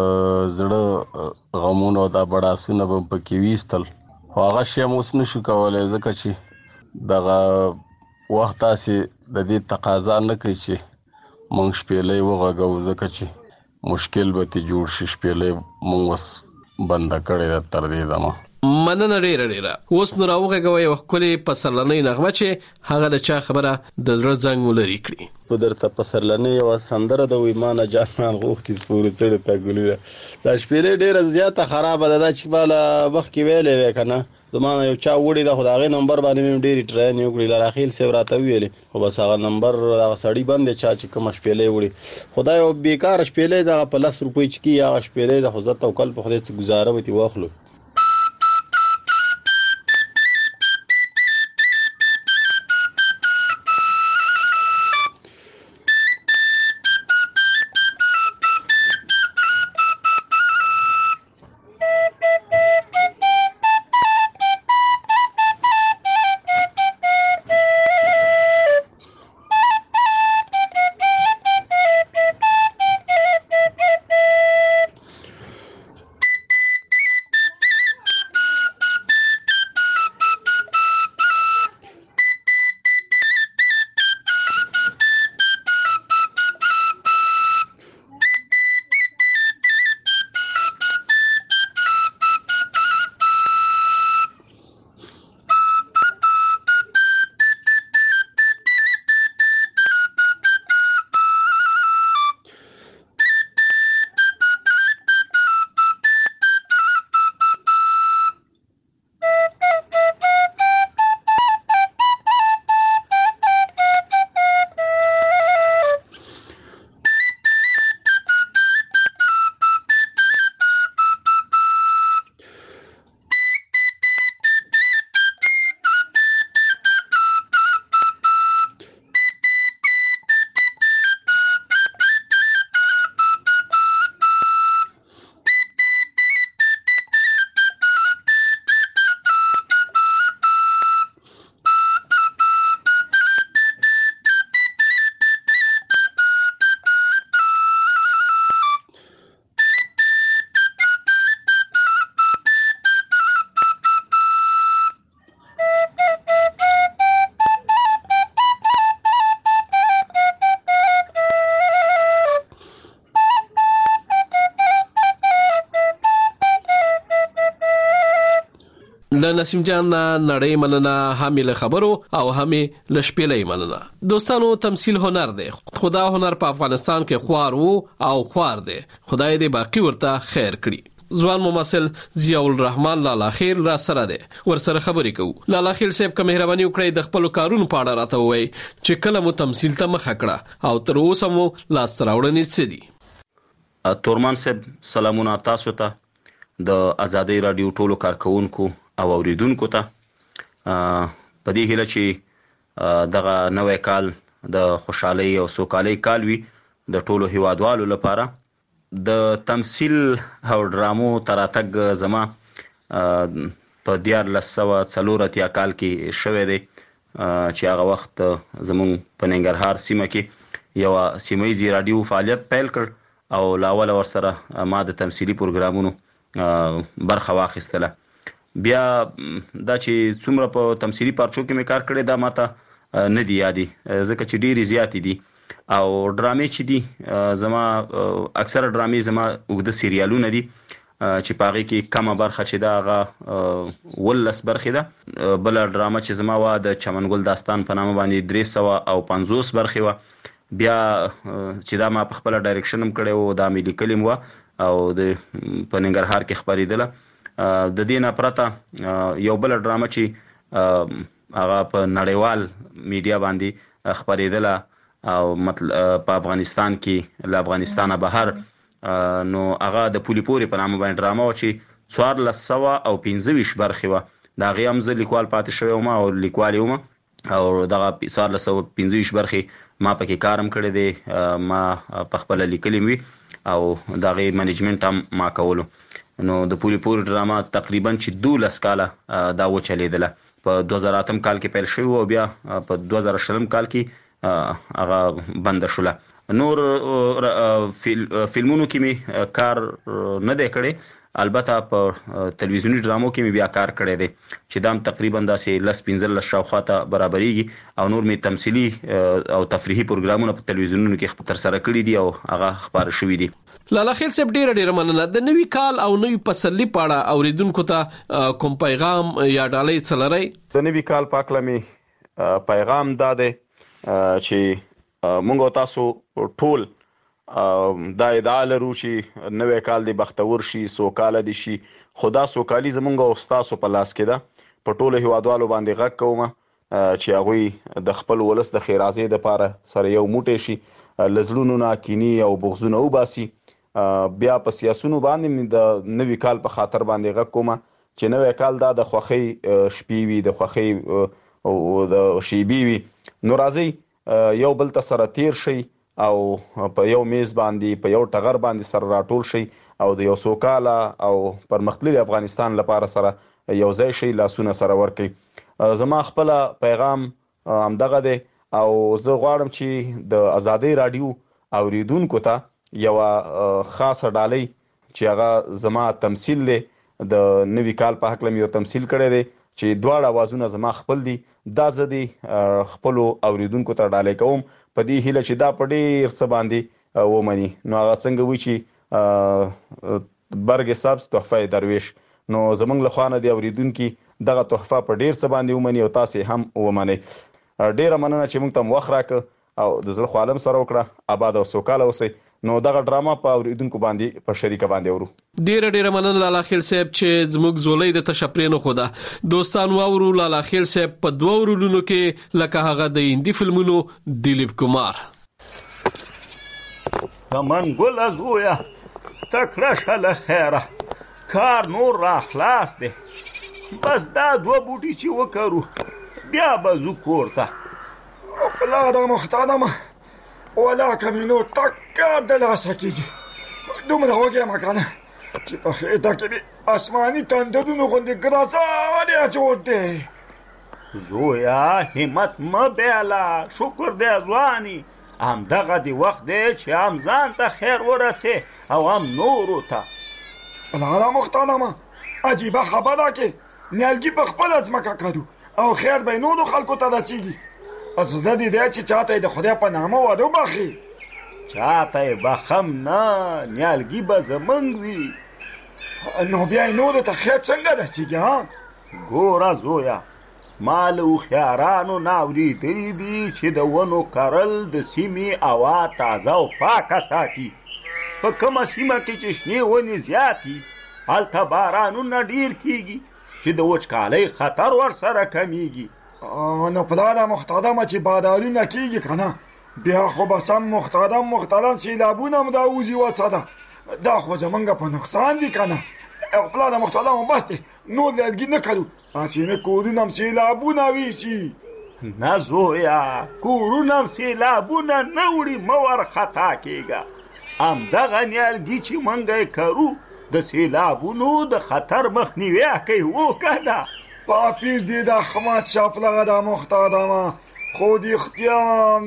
زړه غمونه او دا بړاسونه به پکې ویستل خو هغه شی هم اوس نشو کولی ځکه چې دغه وخت تاسې د دې تقاضا نه کوي چې مونږ شپېلې وغږو ځکه چې مشکل به ترې جوړ شي. شپېلې مونږ اوس بنده کړې ده تر دې دمه. مننه ډېره اوس نو راوغږوئ یوه ښکلې پسرلنۍ نغمه چې هغه د چا خبره د زړه زنګ ولري کړي. په درته پسرلنۍ یوه سندره د ویمانه جانان غوښتي سپورې څړې ته ګلونه دا شپېلې ډېره زیاته خرابه ده دا چې ما له مخکې ویلې وې که نه زما نه یو چا وړې ده خو د هغې نمبر باندې مې ډېرې ټراینې وکړې لالاخیل صاحب راته وویلې خو بس هغه نمبر هغه سړي بند دی چا چې کومه شپېلې وړې خو دا یو بېکاره شپېلې ده هغه په 10 روپۍ چې کېږي هغه شپېلې ده خو زه توکل په خدای څه ګزاره به ترې واخلو. له نسیم جان نړۍ مننه هم له خبرو او هم له شپېلې مننه. دوستانو تمثيل هنر دی خدا هنر په افغانستان کې خوار وو او خوار دی خدای دې باقی ورته خیر کړي. ځوان ممثل ضیاء الرحمن لالا خیل را سره دی ورسره خبرې کوو. لالا خیل صاحب که مهرباني وکړئ د خپل کارونو په اړه راته ووایي چې کله مو تمثيل ته مخه کړه او تر اوسه مو لاس راوړنې څه دي. تورمان صاحب سلامونه تاسو ته د آزادۍ رادیو ټولو کارکونکو او اوریدونکو ته په دې هیله چې دغه نوې کال د خوشحالۍ او سوکالۍ کال وي د ټولو هیوادوالو لپاره د تمثيل او ډرامو تراتګ زما په 1940 کال کې شوه دی چې هغه وخت زمون په ننګرهار سیمه کې یو سیمایي رادیو فعالیت پیل کړ او لاول ور سره ما د تمثيلي پروګرامونو برخه واخیستله. بیا دا چې څومره په تمثيلي پارچو کې مې کار کړی دا ماته نه دی یادي ځکه چې ډېری زیات دي او ډرامې چې دي زما اکثره ډرامې زما وګړه سیریالونه دي چې پاغي کې کومه برخه چې دا غا ولس برخه ده. بل ډرامه چې زما وا د چمنګل داستان په نامه باندې 350 برخه و. بیا چې دا ما په خپل ډایرکشن هم کړو دا ملي کلم و او د پننګرهار کې خبرېدله. د دینه پرته یو بل ډرامه چې هغه په نړیوال میډیا باندې خبرېدله او مطلب په افغانستان کې له افغانستانه بهر نو هغه د پولی پوري په نامه باندې ډرامه و چې 1425 برخه و. دا غي هم ځ لیکوال پاتې شوی ما او لیکوال یم او دغه 1425 برخه ما پکې کارم کړی دی ما په خپل لیکلم وی او دغه منیجمنت هم ما کولو. نو د پولی پوري ډرامه تقریبا چې 12 کاله دا و چلیدله. په 2008 کال کې پیل شوی او بیا په 2020 کال کې هغه بند شوله. نور فلمونو کې می کار نه دی کړی البته په تلویزیونی ډرامو کې می بیا کار کړی دی چې دام تقریبا داسې 15 شاوخواته برابرېږي او نور می تمثيلي او تفریحي پروګرامونه په تلویزیونونو کې تر سره کړی دي او هغه خبر شوی دي. لالا خیل صاحب ډیره مننه. د نوي کال او نوي پسرلي پاړه اوریدونکو ته کوم پیغام یا ډالۍ څلري؟ د نوي کال پاکله می پیغام داده چې مونږ تاسو ټول دا ادعا لرو چې نوې کال دی بختور شي سوکاله دي شي. خدا سوکالي زمونږ او تاسو په لاس کې ده. په ټولو هیوادوالو باندې غږ کوم چې هغه د خپل ولس د خیرازي د لپاره سره یو موټی شي لزلونو نه کینی او بغزونه وباسي. بیا په سیاسونو باندې د نوې کال په خاطر باندې غږ کوم چې نوې کال دا د خوخي شپې وي د خوخي او د شیبي وي. نو راځي یو بل ته سره تیر شي او په یو میز باندې په یو ټغر باندې سره راټول شي او د یو سوکاله او پرمختللي افغانستان لپاره سره یو ځای شي لاسونه سره ورکي. زما خپل پیغام همدغه دی او زه غواړم چې د ازادي رادیو اوریدونکو ته یو خاصه ډالۍ چې هغه زما تمثيل دی د نوي کال په حق لم یو تمثيل کړی دی چې دواړه आवाजونه زما خپل دي دا زدي خپل اوریدونکو ته ډالۍ کوم په دې هیله چې دا په ډیر څه باندې ومني. نو هغه څنګه وی چې برګ صاحب تحفه درویش نو زمنګ له خوانه دی اوریدونکو دغه تحفه په ډیر څه باندې ومني او تاسو هم ومني. ډیره مننه چې موږ ته وخت راک او د زړه خالم سره وکړه آباد او سوکاله اوسئ. نو دغه ډراما په اوریدونکو باندې په شریکه باندې ورو. ډیره مننه لالا خیل صاحب چې زموږ زولې د تشپرینو خدا دوستان واورو. لالا خیل صاحب په دوه ورونو کې لکه هغه د هندي فلمونو دلیپ کمار کمن ګل ازویا تکړه شله خیره کار نور را خلاص دی بس دا دوه بوټي چې وکړو بیا بزو کورته او پلاره محترمه ولا کمینو تکار د لاسه کېږي دومره وږی یم کنه چې په خېټه کې مې اسماني تندرونو غوندې ګرځالی اچوت دی. زویا همت مه بیاله شکر دی ځواني همدغه دی وخت دی چې هم ځان ته خیر ورسې او هم نورو ته. پلاره محترمه عجیبه خبره کې نیالګي په خپله ځمکه کړو او خیر به نورو خلکو ته رسېږي. زده دي دی چې چاته د خدای په نامه واده وبخي. چاته یې بخم نه نیالګي به زمونږ وي. نو بیا یې نورو ته خیر څنګه رسېږي؟ ګوره زویا ما له هوښیارانو نه اورېدلي دي چې د ونو کرل د سیمې هوا تازه او پاکه ساتي. په کومه سیمه کې چې شنې ونې زیاتي هلته بارانونه ډېر کېږي چې د وچکالۍ خطر ورسره کمیږي. نو پلاره محترمه چې بادارونه کېږي که نه بیا خو به سم محترم سیلابونه هم راوځي وڅه ده دا خو زمونږ په نقصان دي که نه. پلاره محترمه بس دی نور لرګي نه کړو هسې کورونه هم سیلابونه ویسي. نه زویا کورونه هم سیلابونه نه وړي مه ورخطا کېږه همدغه نیالګي چې موږ یې کرو د سیلابونو د خطر مخنیوی کوي وکنه. پاپیر دی دا خمات شاپلغه دا مختادمه خود اختیار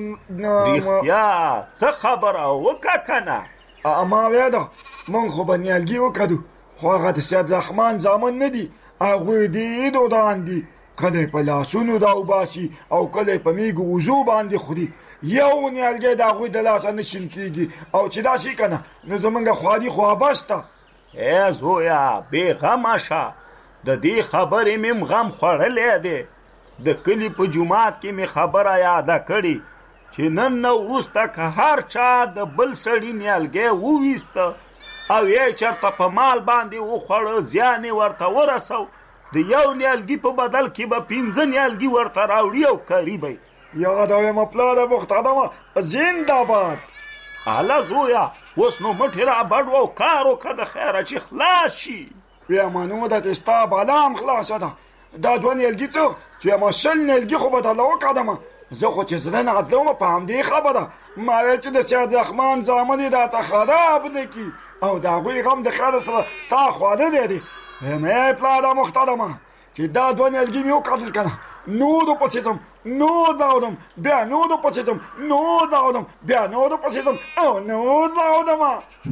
څه خبره وکه کنه. اما ویده من خو به نیالګي وکدو خو هغه د سیاد زخمان زامن نه دي. هغوی دی دودان دي کله په لاسونو دا وباسي او کله په میګو وزو باندې خوري. یو نیالګي د هغوی د لاسه نشین کېږي او چې دا شي کنه نو زمونږ خوادي خوابسته. ای زویا بېغمه شه د دې خبرې مې غم خوړلی دی. د کلي په جومات کې مې خبره یاده کړې چې نن نه وروسته که هر چا د بل سړي نیالګی وویسته او یې چېرته په مال باندې وخوړه زیان یې ورته ورسو د یو نیالګي په بدل کې به 15 نیالګي ورته راوړي او کاري به یادویم پلاره مختدمه زنده‌باد. اله زویا اوس نو مټې را بډ او کار وکړه د خیره چې خلاص شي. بیا مانو د تستا بالام خلاصه ده. دا دوه نیالګي څه چې ما شل نیالګي خو به درله وکړم. زه خو چې زړه نه غتلوم په همدې خبره ما ویل چې د سیاد رحمان زامن یې راته خراب نه کړي او د هغوی غم د خیر سره تا خواړلی دی. مې پلاره مختدمه چې دا دوه نیالګي مې وکړل که نه نورو پسې ځم نور راوړم بیا نورو پسې ځم نور راوړم بیا نورو پسې ځم او نور راوړم.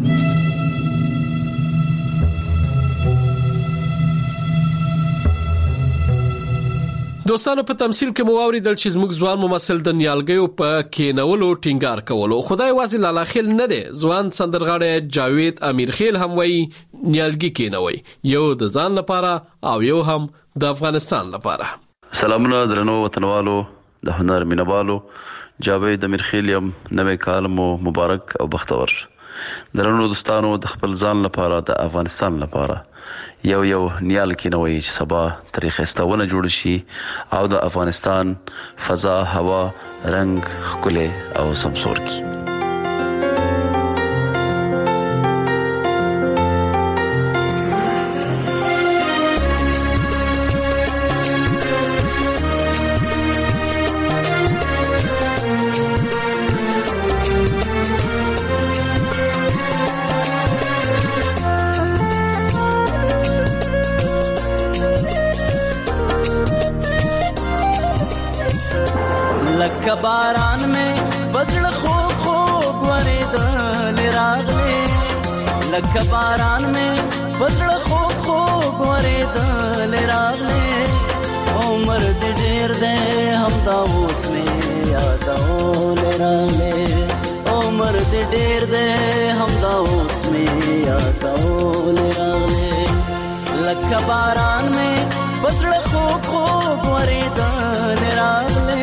دوستانو په تمثيل کې مو اوریدل چې زموږ ځوان ممثل د نیالګیو په کېنولو ټینګار کولو. خدای واسي لالا خیل نه دی. ځوان سندرغاړی جاوید امیر خیل هم وایي نیالګي کېنوي یو د ځان لپاره او یو هم د افغانستان لپاره. سلامونه درنو وطنوالو د هنر مینوالو. جاوید امیر خیل یم. نوې کال مو مبارک او بختور. درنو دوستانو د خپل ځان لپاره د افغانستان لپاره یو نیال کېنوي چې سبا تاریخ استونه جوړ شي او د افغانستان فضا هوا رنگ خله او سمسور کی. बारान में बजड़ खूब खूब वरेदल रागले. लग बारान में बजड़ खूब खूब वरेदल रागले. उमर देर दे हम दाऊस में यादौल रागले. उमर देर दे हम दाऊस में यादौल रागले. लग बारान में बजड़ खूब खूब वरेदल रागले.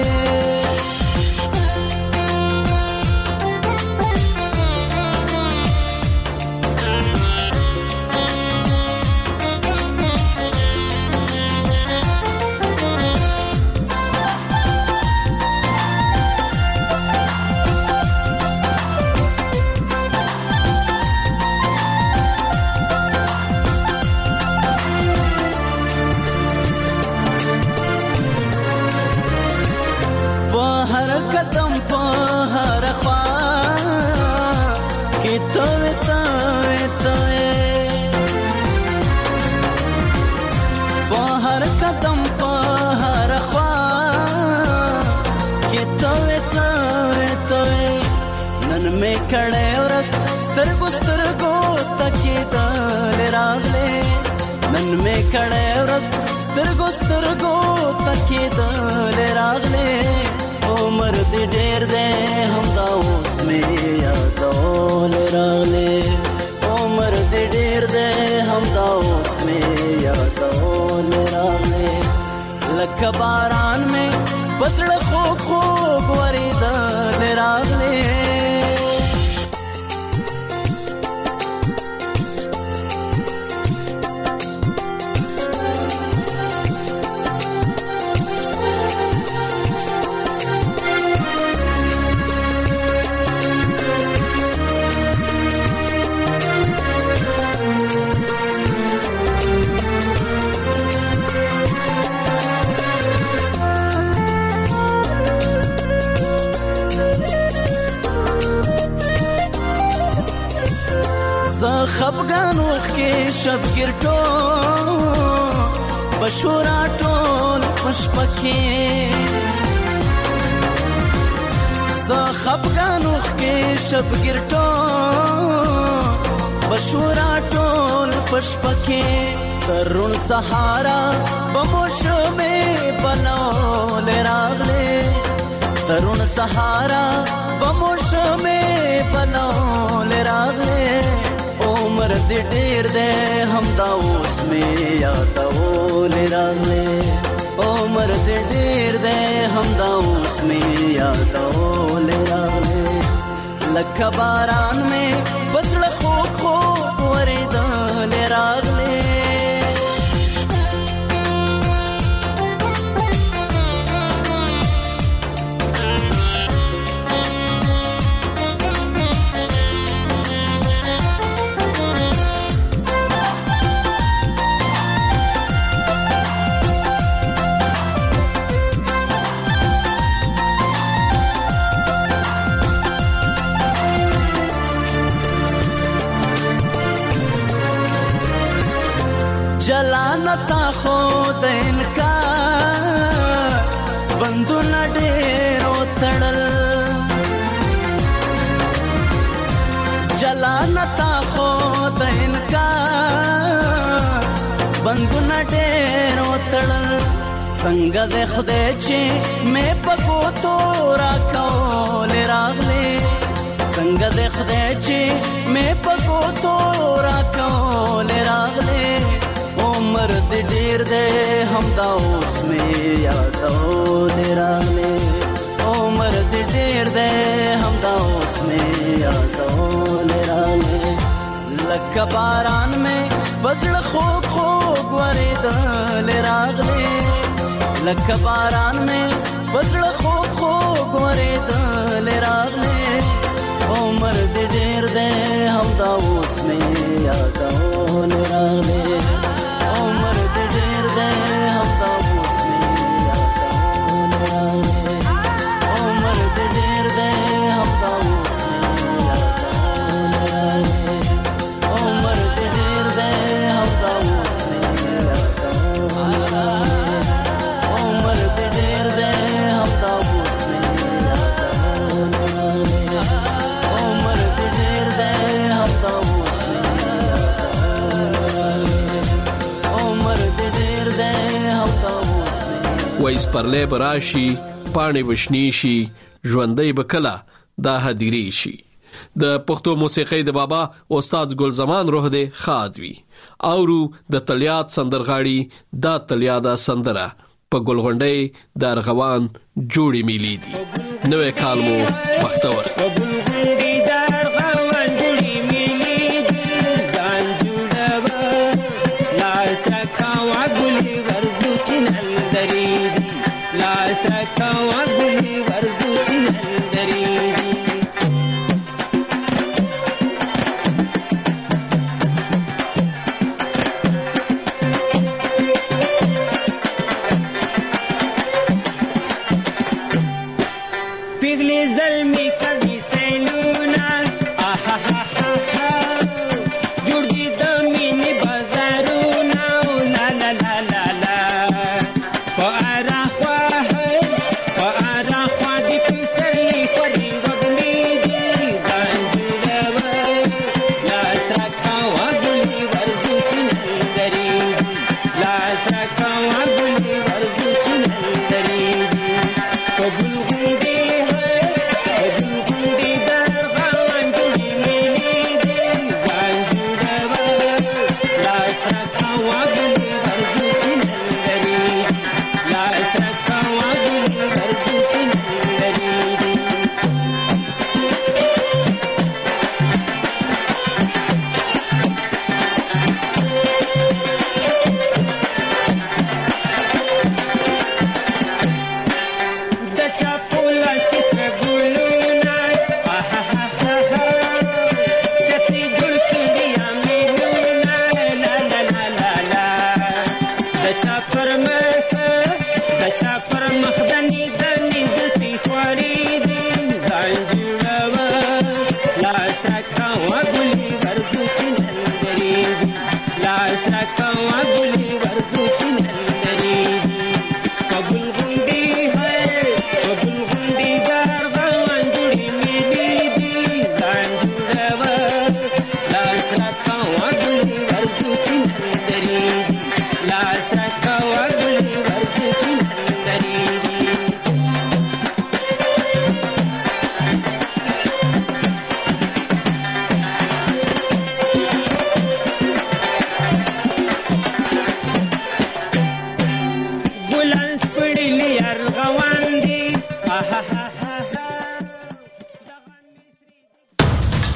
سترګو سترګو تکي دل راغله. عمر دې ډېر دې هم دا اوس مې یادول راغله. عمر دې ډېر دې هم دا اوس مې یادول راغله. لکه باران مې بسړه خوب خوب ورېدل راغله. خفګانو کې شبګرټو بشورا ټول پشپکې زه خفګانو کې شبګرټو بشورا ټول پشپکې ترون سهارا بموشمه بنول راغله ترون سهارا بموشمه بنول راغله عمر دې ډېر دې همدا اوس مې یادول راغله عمر دې ډېر دې همدا اوس مې یادول راغله لکه باران مې بسړ خو خو ورېدل راغله جلانتا خود انکار بندونه ډېرو تړل جلانتا خود انکار بندونه ډېرو تړل څنګه د خدای چې مې پکو تو راکول راغلې څنګه د خدای چې مې پکو تو راکول راغلې عمر دې ډېر دې همدا اوس مې یادول راغلې عمر دې ډېر دې همدا اوس مې یادول راغلې لکه باران مې بزړ خوږ خوږ ورېدل راغلې لکه باران مې بزړ خوږ خوږ ورېدل راغلې عمر دې ډېر دې همدا اوس مې یادول راغلې عمر دې ډېر دې همدا اوس مې یادول راغلې عمر دې ډېر دې همدا اوس مې یادول راغلې عمر دې ډېر دې همدا اوس مې یادول راغلې عمر دې ډېر دې همدا اوس مې یادول راغلې عمر دې ډېر دې همدا اوس مې وایس پرلې براشي پاڼې وشنی شي ژوندۍ بکلا دا هدیری شي د پښتو موسیقۍ د بابا استاد ګل زمان روح دې خادوي اورو د تلیات سندرغاړي دا تلیادا سندره په ګلغونډۍ د ارغوان جوړې میلې دي نوې کالمو بختور पिघले जल में कभी से Never